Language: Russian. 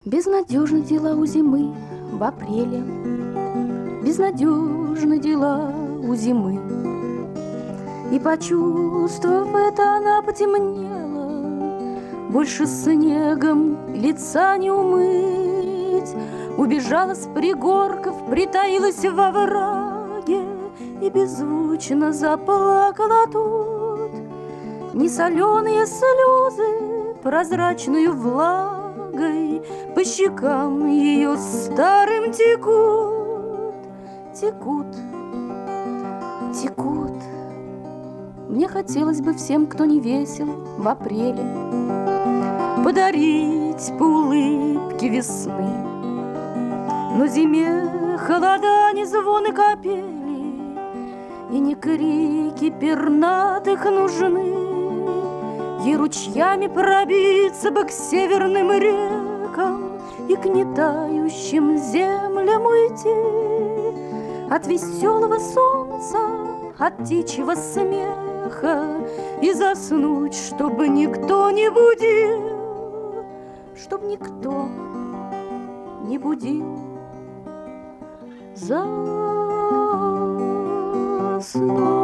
Безнадежны дела у зимы в апреле, безнадежны дела у зимы. И, почувствовав это, она потемнела, больше снегом лица не умыть. Убежала с пригорков, притаилась во овраге и беззвучно заплакала тут. Не соленые слезы прозрачную влагой по щекам ее старым текут, текут, текут. Мне хотелось бы всем, кто не весел в апреле, подарить по улыбке весны. Но зиме холода, не звоны капели и не крики пернатых нужны. Ей ручьями пробиться бы к северным рекам и к нетающим землям уйти. От веселого солнца, от птичьего смеха и заснуть, чтобы никто не будил, чтоб никто не будил. Заснуть.